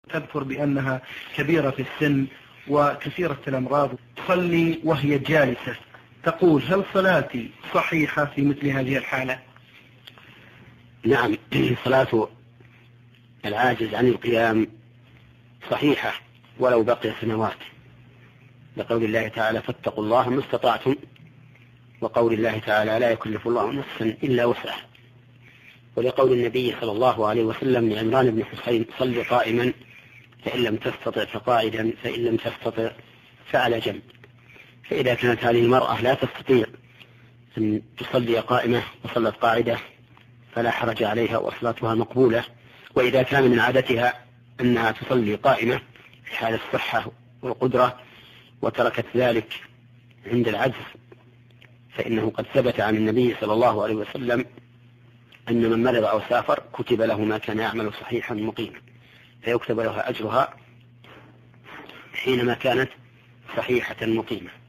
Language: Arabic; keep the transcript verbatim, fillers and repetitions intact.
تذكر بأنها كبيرة في السن وكثيرة الأمراض، تصلي وهي جالسة، تقول هل صلاتي صحيحة في مثل هذه الحالة؟ نعم، صلاة العاجز عن القيام صحيحة ولو بقي سنوات، لقول الله تعالى فاتقوا الله ما استطعتم، وقول الله تعالى لا يكلف الله نفسا إلا وسعها، ولقول النبي صلى الله عليه وسلم لعمران بن حسين صل قائما فإن لم تستطع فقاعدا فإن لم تستطع فعلى جنب. فإذا كانت هذه المرأة لا تستطيع أن تصلي قائمة وصلت قاعدة فلا حرج عليها وصلاتها مقبولة. وإذا كان من عادتها أنها تصلي قائمة في حال الصحة والقدرة وتركت ذلك عند العجز، فإنه قد ثبت عن النبي صلى الله عليه وسلم أن من مرض أو سافر كتب له ما كان يعمل صحيحا مقيما، فيكتب له أجرها حينما كانت صحيحة مقيمة.